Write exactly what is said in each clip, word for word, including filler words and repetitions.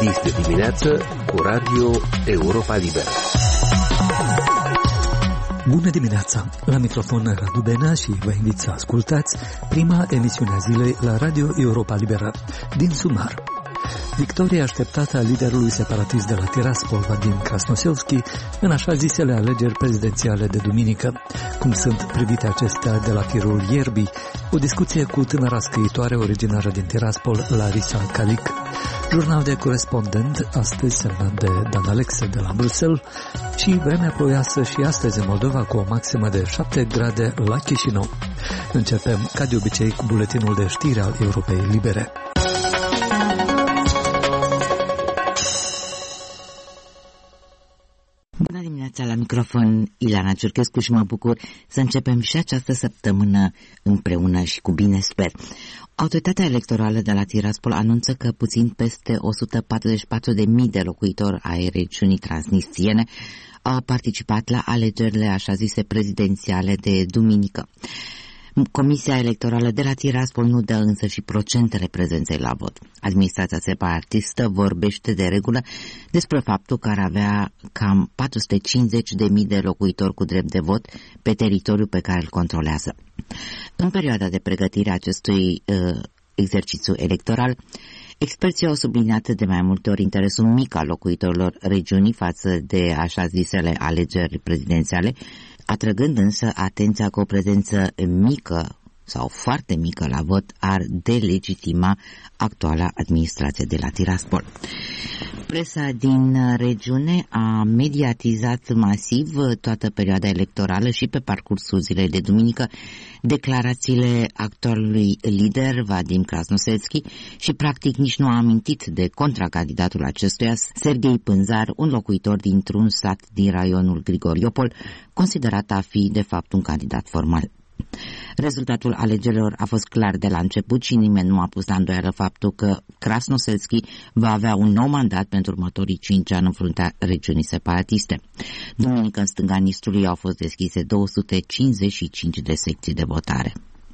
Este dimineață cu Radio Europa Liberă. Bună dimineața! La microfon Radu Benea și vă invit să ascultați prima emisiune a zilei la Radio Europa Liberă din Sumar. Victoria așteptată a liderului separatist de la Tiraspol, Vadim Krasnoselski, în așa zisele alegeri prezidențiale de duminică. Cum sunt privite acestea de la firul ierbii? O discuție cu tânăra scriitoare originară din Tiraspol, Larisa Calic. Jurnal de corespondent, astăzi semnat de Dan Alexe de la Bruxelles, și vremea ploioasă și astăzi în Moldova cu o maximă de șapte grade la Chișinău. Începem, ca de obicei, cu buletinul de știri al Europei Libere. Bună dimineața, la microfon Ileana Ciurchescu și mă bucur să începem și această săptămână împreună și cu bine, sper. Autoritatea electorală de la Tiraspol anunță că puțin peste o sută patruzeci și patru de mii de locuitori ai regiunii transnistriene au participat la alegerile așa zise prezidențiale de duminică. Comisia electorală de la Tiraspol nu dă însă și procentele prezenței la vot. Administrația separatistă vorbește de regulă despre faptul că ar avea cam patru sute cincizeci de mii de locuitori cu drept de vot pe teritoriul pe care îl controlează. În perioada de pregătire a acestui uh, exercițiu electoral, experții au subliniat de mai multe ori interesul mic al locuitorilor regiunii față de așa zisele alegeri prezidențiale, atrăgând însă atenția că o prezență mică sau foarte mică la vot ar delegitima actuala administrație de la Tiraspol. Presa din regiune a mediatizat masiv toată perioada electorală și pe parcursul zilei de duminică declarațiile actualului lider Vadim Krasnoselski și practic nici nu a amintit de contracandidatul acestuia, Serghei Pânzar, un locuitor dintr-un sat din raionul Grigoriopol, considerat a fi de fapt un candidat formal. Rezultatul alegerilor a fost clar de la început și nimeni nu a pus la îndoială faptul că Krasnoselski va avea un nou mandat pentru următorii cinci ani în fruntea regiunii separatiste. Duminică în stânga Nistrului au fost deschise două sute cincizeci și cinci de secții de votare.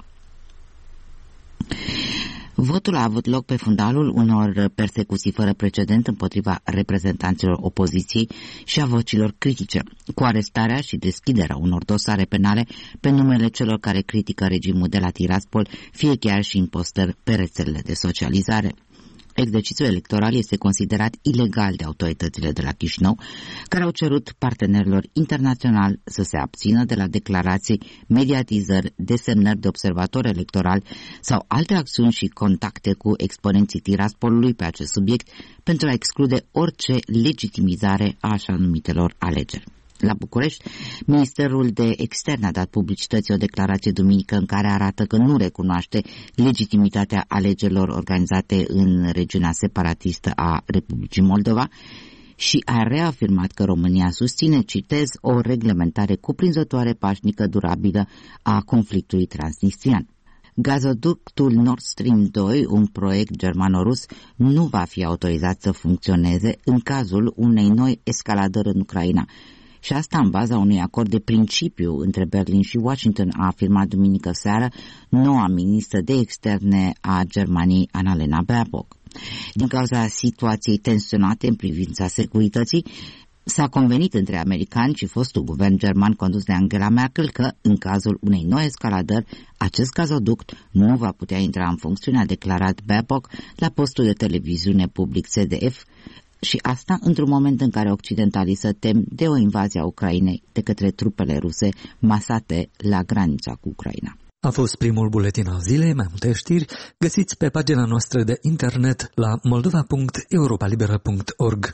Votul a avut loc pe fundalul unor persecuții fără precedent împotriva reprezentanților opoziției și a vocilor critice, cu arestarea și deschiderea unor dosare penale pe numele celor care critică regimul de la Tiraspol, fie chiar și în postări pe rețelele de socializare. Exercițiul electoral este considerat ilegal de autoritățile de la Chișinău, care au cerut partenerilor internaționali să se abțină de la declarații, mediatizări, desemnări de observator electoral sau alte acțiuni și contacte cu exponenții Tiraspolului pe acest subiect pentru a exclude orice legitimizare a așa numitelor alegeri. La București, Ministerul de Externe a dat publicității o declarație duminică în care arată că nu recunoaște legitimitatea alegerilor organizate în regiunea separatistă a Republicii Moldova și a reafirmat că România susține, citez, o reglementare cuprinzătoare, pașnică, durabilă a conflictului transnistrian. Gazoductul Nord Stream doi, un proiect germano-rus, nu va fi autorizat să funcționeze în cazul unei noi escaladări în Ucraina. Și asta în baza unui acord de principiu între Berlin și Washington, a afirmat duminică seară noua ministră de externe a Germaniei, Annalena Baerbock. Din cauza situației tensionate în privința securității, s-a convenit între americani și fostul guvern german condus de Angela Merkel că, în cazul unei noi escaladări, acest gazoduct nu va putea intra în funcțiune, a declarat Baerbock la postul de televiziune public C D F, și asta într-un moment în care occidentalii se tem de o invazie a Ucrainei de către trupele ruse masate la granița cu Ucraina. A fost primul buletin al zilei. Mai multe știri găsiți pe pagina noastră de internet la moldova punct europa liberă punct org.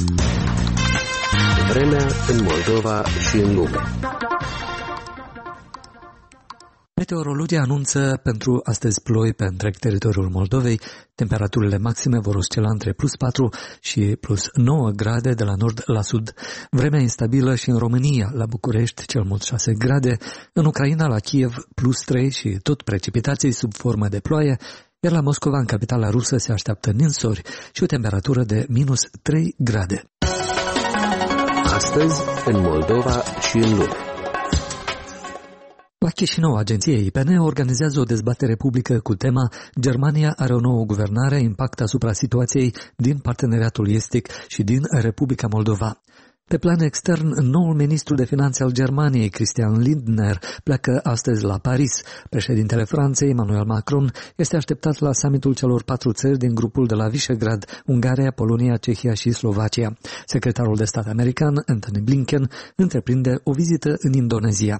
Vremea în Moldova și în lume. Meteorologii anunță pentru astăzi ploi pe întreg teritoriul Moldovei. Temperaturile maxime vor oscila între plus patru și plus nouă grade de la nord la sud. Vremea instabilă și în România, la București cel mult șase grade, în Ucraina, la Kiev, plus trei și tot precipitații sub formă de ploaie, iar la Moscova, în capitala rusă, se așteaptă ninsori și o temperatură de minus trei grade. Astăzi, în Moldova și în lume. La Chișinău, agenția I P N organizează o dezbatere publică cu tema Germania are o nouă guvernare, impact asupra situației din parteneriatul estic și din Republica Moldova. Pe plan extern, noul ministru de finanțe al Germaniei, Christian Lindner, pleacă astăzi la Paris. Președintele Franței, Emmanuel Macron, este așteptat la summitul celor patru țări din grupul de la Visegrad, Ungaria, Polonia, Cehia și Slovacia. Secretarul de stat american, Antony Blinken, întreprinde o vizită în Indonezia.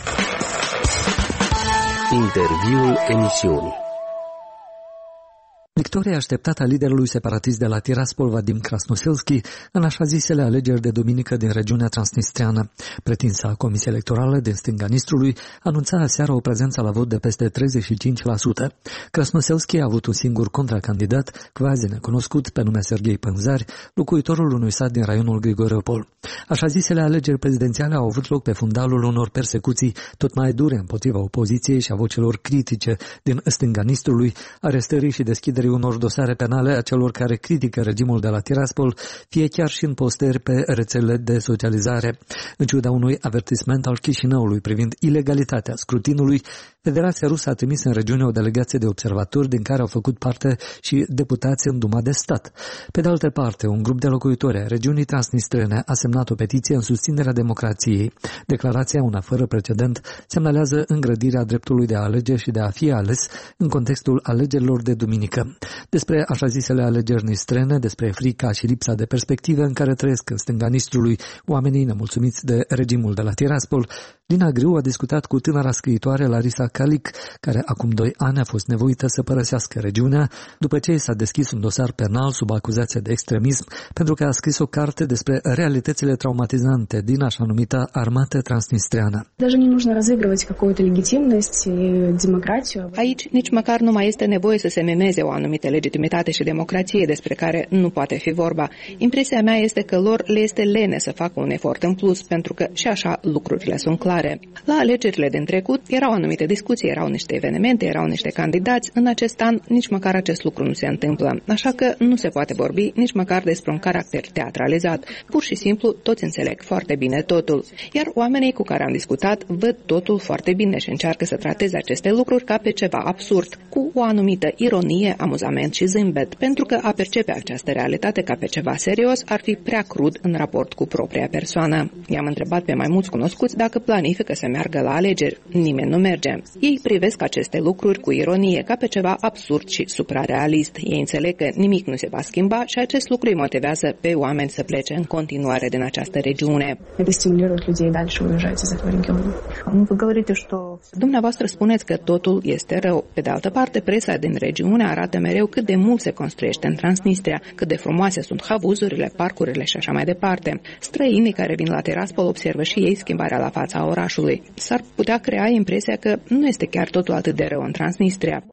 Interviul emisiunii. Victoria așteptată a liderului separatist de la Tiraspol, Vadim Krasnoselski, în așa zisele alegeri de duminică din regiunea transnistreană. Pretinsa Comisie Electorală din stânga Nistrului anunța aseară o prezență la vot de peste treizeci și cinci la sută. Krasnoselski a avut un singur contracandidat, quasi necunoscut, pe nume Serghei Pânzari, locuitorul unui sat din raionul Grigoropol. Așa zisele alegeri prezidențiale au avut loc pe fundalul unor persecuții tot mai dure împotriva opoziției și a vocilor critice din stânga Nistrului, arestării și deschiderii unor dosare penale a celor care critică regimul de la Tiraspol, fie chiar și în postări pe rețelele de socializare. În ciuda unui avertisment al Chișinăului privind ilegalitatea scrutinului, Federația Rusă a trimis în regiune o delegație de observatori din care au făcut parte și deputați în Duma de Stat. Pe de altă parte, un grup de locuitori ai regiunii transnistrene a semnat o petiție în susținerea democrației. Declarația, una fără precedent, semnalează îngrădirea dreptului de a alege și de a fi ales în contextul alegerilor de duminică. Despre așa zisele alegeri nistrene, despre frica și lipsa de perspective în care trăiesc în stânga Nistrului oamenii nemulțumiți de regimul de la Tiraspol, Lina Griu a discutat cu tânăra scriitoare Larisa Calic, care acum doi ani a fost nevoită să părăsească regiunea după ce s-a deschis un dosar penal sub acuzație de extremism pentru că a scris o carte despre realitățile traumatizante din așa numita armată transnistreană. Aici nici măcar nu mai este nevoie să se memeze o anumită legitimitate și democrație despre care nu poate fi vorba. Impresia mea este că lor le este lene să facă un efort în plus, pentru că și așa lucrurile sunt clare. La alegerile din trecut erau anumite discuții, erau niște evenimente, erau niște candidați. În acest an nici măcar acest lucru nu se întâmplă, așa că nu se poate vorbi nici măcar despre un caracter teatralizat. Pur și simplu toți înțeleg foarte bine totul, iar oamenii cu care am discutat văd totul foarte bine și încearcă să trateze aceste lucruri ca pe ceva absurd, cu o anumită ironie, amuzament și zâmbet, pentru că a percepe această realitate ca pe ceva serios ar fi prea crud în raport cu propria persoană. I-am întrebat pe mai mulți cunoscuți dacă planifică să meargă la alegeri. Nimeni nu merge. Ei privesc aceste lucruri cu ironie, ca pe ceva absurd și suprarealist. Ei înțeleg că nimic nu se va schimba și acest lucru îi motivează pe oameni să plece în continuare din această regiune. Dumneavoastră spuneți că totul este rău. Pe de altă parte, presa din regiune arată mereu cât de mult se construiește în Transnistria, cât de frumoase sunt havuzurile, parcurile și așa mai departe. Străinii care vin la Tiraspol observă și ei schimbarea la fața orașului. S-ar putea crea impresia că nu este chiar totul atât de rău în Transnistria.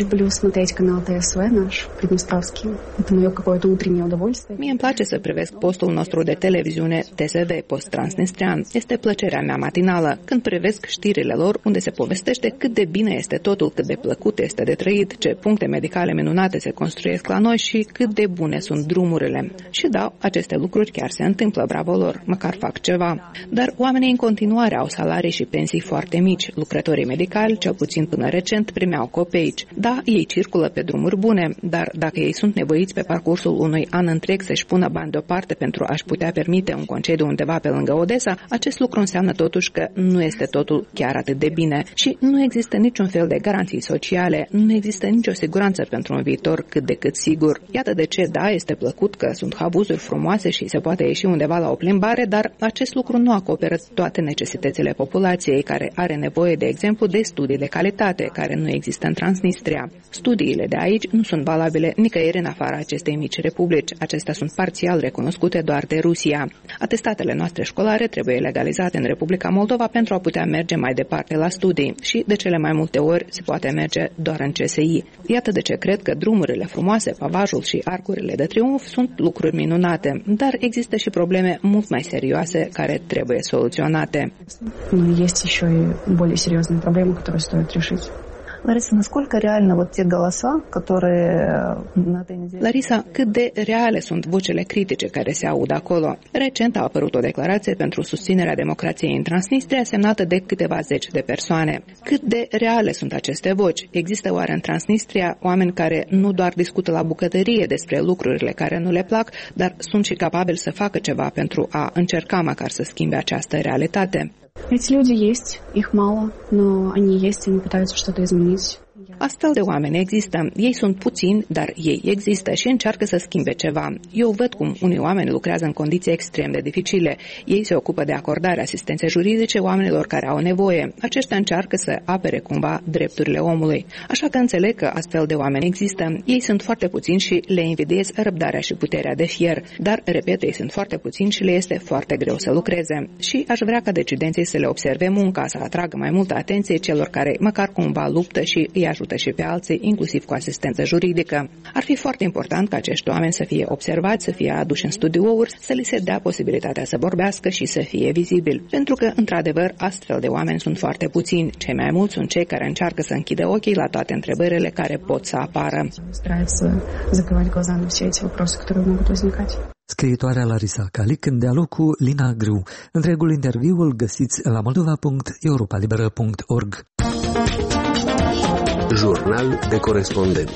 Mie îmi place să privesc postul nostru de televiziune T S V, Post Transnistrian. Este plăcerea mea matinală, când privesc știrile lor, unde se povestește cât de bine este totul, cât de plăcut este de trăit, ce puncte medicale minunate se construiesc la noi și cât de bune sunt drumurile. Și da, aceste lucruri chiar se întâmplă, bravo lor, măcar fac ceva. Dar oamenii în continuare au salarii și pensii foarte mici. Lucrătorii medicali, cel puțin până recent, primeau copeici. Da, ei circulă pe drumuri bune, dar dacă ei sunt nevoiți pe parcursul unui an întreg să-și pună bani deoparte pentru a-și putea permite un concediu undeva pe lângă Odessa, acest lucru înseamnă totuși că nu este totul chiar atât de bine și nu există niciun fel de garanții sociale, nu există nicio siguranță pentru un viitor cât de cât sigur. Iată de ce, da, este plăcut că sunt havuzuri frumoase și se poate ieși undeva la o plimbare, dar acest lucru nu acoperă toate necesitățile populației, care are nevoie, de exemplu, de studii de calitate, care nu există în Transnistria. Studiile de aici nu sunt valabile nicăieri în afara acestei mici republici. Acestea sunt parțial recunoscute doar de Rusia. Atestatele noastre școlare trebuie legalizate în Republica Moldova pentru a putea merge mai departe la studii și, de cele mai multe ori, se poate merge doar în C S I. Iată de ce cred că drumurile frumoase, pavajul și arcurile de triumf sunt lucruri minunate, dar există și probleme mult mai serioase care trebuie soluționate. Есть еще и более серьезные проблемы, которые стоит решить. Larisa, насколько реально вот те голоса, которые на этой неделе... Larisa, cât de reale sunt vocile critice care se aud acolo? Recent a apărut o declarație pentru susținerea democrației în Transnistria semnată de câteva zeci de persoane. Cât de reale sunt aceste voci? Există oare în Transnistria oameni care nu doar discută la bucătărie despre lucrurile care nu le plac, dar sunt și capabili să facă ceva pentru a încerca măcar să schimbe această realitate? Эти люди есть, их мало, но они есть и они пытаются что-то изменить. Astfel de oameni există. Ei sunt puțini, dar ei există și încearcă să schimbe ceva. Eu văd cum unii oameni lucrează în condiții extrem de dificile. Ei se ocupă de acordarea asistenței juridice oamenilor care au nevoie. Aceștia încearcă să apere cumva drepturile omului. Așa că înțeleg că astfel de oameni există. Ei sunt foarte puțini și le invidiez răbdarea și puterea de fier. Dar, repet, ei sunt foarte puțini și le este foarte greu să lucreze. Și aș vrea ca decidenții să le observe munca, să atragă mai multă atenție celor care măcar cumva luptă și îi ajută și pe alții, inclusiv cu asistență juridică. Ar fi foarte important ca acești oameni să fie observați, să fie aduși în studiouri, să li se dea posibilitatea să vorbească și să fie vizibili. Pentru că, într-adevăr, astfel de oameni sunt foarte puțini. Cei mai mulți sunt cei care încearcă să închidă ochii la toate întrebările care pot să apară. Scriitoarea Larisa Calic în dialog cu Lina Grâu. Întregul interviu îl găsiți la moldova punct europa liberă punct org. Jurnal de corespondent.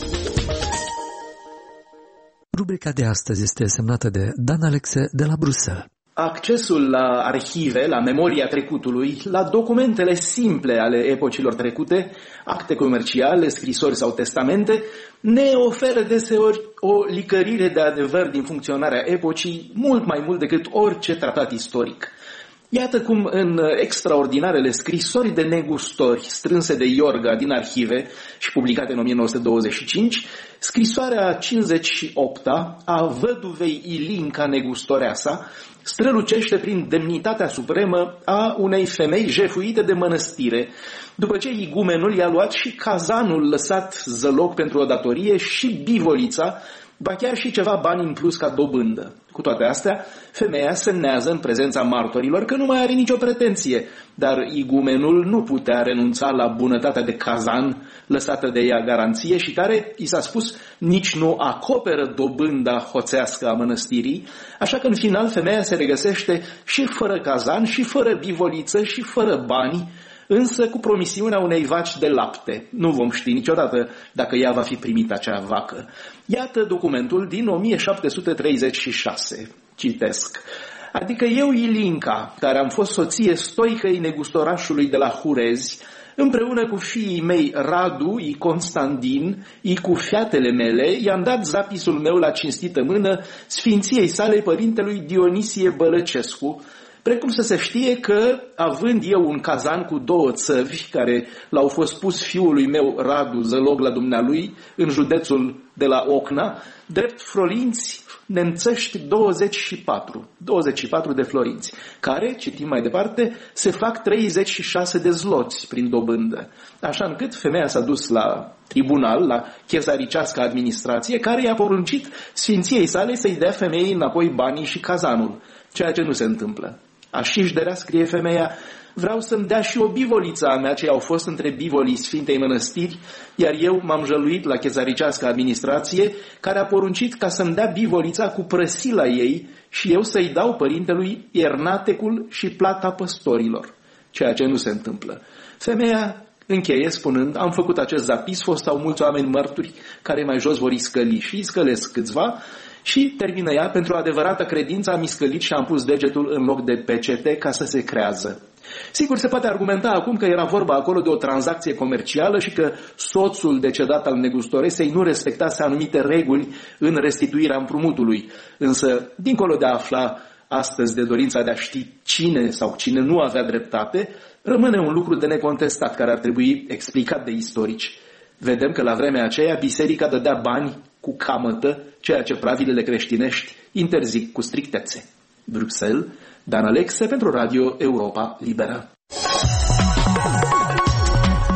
Rubrica de astăzi este semnată de Dan Alexe de la Bruxelles. Accesul la arhive, la memoria trecutului, la documentele simple ale epocilor trecute, acte comerciale, scrisori sau testamente, ne oferă deseori o licărire de adevăr din funcționarea epocii mult mai mult decât orice tratat istoric. Iată cum în extraordinarele scrisori de negustori strânse de Iorga din arhive și publicate în o mie nouă sute douăzeci și cinci, scrisoarea cincizeci și opta a văduvei Ilinca Negustoreasa strălucește prin demnitatea supremă a unei femei jefuite de mănăstire, după ce igumenul i-a luat și cazanul lăsat zăloc pentru o datorie și bivolița, ba chiar și ceva bani în plus ca dobândă. Cu toate astea, femeia semnează în prezența martorilor că nu mai are nicio pretenție, dar igumenul nu putea renunța la bunătatea de cazan lăsată de ea garanție și care, i s-a spus, nici nu acoperă dobânda hoțească a mănăstirii, așa că în final femeia se regăsește și fără cazan, și fără bivoliță, și fără bani, însă cu promisiunea unei vaci de lapte. Nu vom ști niciodată dacă ea va fi primită acea vacă. Iată documentul din o mie șapte sute treizeci și șase. Citesc. Adică eu, Ilinca, care am fost soție stoicăi negustorașului de la Hurezi, împreună cu fiii mei Radu, I Constantin, I cu fiatele mele, i-am dat zapisul meu la cinstită mână sfinției sale părintelui Dionisie Bălăcescu, precum să se știe că, având eu un cazan cu două țăvi, care l-au fost pus fiului meu Radu, zălog la dumnealui, în județul de la Ocna, drept florinți nemțești douăzeci și patru, douăzeci și patru de florinți, care, citim mai departe, se fac treizeci și șase de zloți prin dobândă. Așa încât femeia s-a dus la tribunal, la chezaricească administrație, care i-a poruncit sfinției sale să-i dea femeii înapoi banii și cazanul, ceea ce nu se întâmplă. Așișderea, scrie femeia, vreau să-mi dea și o bivoliță a mea, ce au fost între bivolii Sfintei Mănăstiri, iar eu m-am jăluit la chezaricească administrație, care a poruncit ca să-mi dea bivolița cu prăsila ei și eu să-i dau părintelui iernatecul și plata păstorilor, ceea ce nu se întâmplă. Femeia încheie spunând, am făcut acest zapis, fost au mulți oameni mărturi care mai jos vor iscăli și iscălesc câțiva, și termină ea, pentru adevărată credință am iscălit și am pus degetul în loc de pecete ca să se crează. Sigur, se poate argumenta acum că era vorba acolo de o tranzacție comercială și că soțul decedat al negustoresei nu respectase anumite reguli în restituirea împrumutului. Însă, dincolo de a afla astăzi de dorința de a ști cine sau cine nu avea dreptate, rămâne un lucru de necontestat care ar trebui explicat de istorici. Vedem că la vremea aceea biserica dădea bani cu camătă, ceea ce pravilele creștinești interzic cu strictețe. Bruxelles, Dan Alexe pentru Radio Europa Liberă.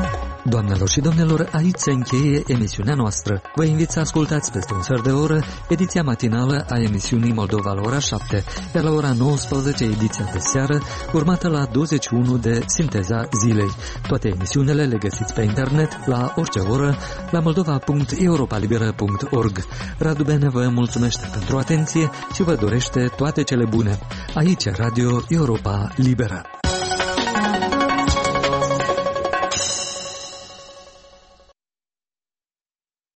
Doamnelor și domnilor, aici se încheie emisiunea noastră. Vă invit să ascultați peste un sfert de oră ediția matinală a emisiunii Moldova la ora șapte, iar la ora nouăsprezece ediția de seară, urmată la douăzeci și unu de Sinteza Zilei. Toate emisiunile le găsiți pe internet la orice oră la moldova punct europa liberă punct org. Radu Bene vă mulțumește pentru atenție și vă dorește toate cele bune. Aici Radio Europa Liberă.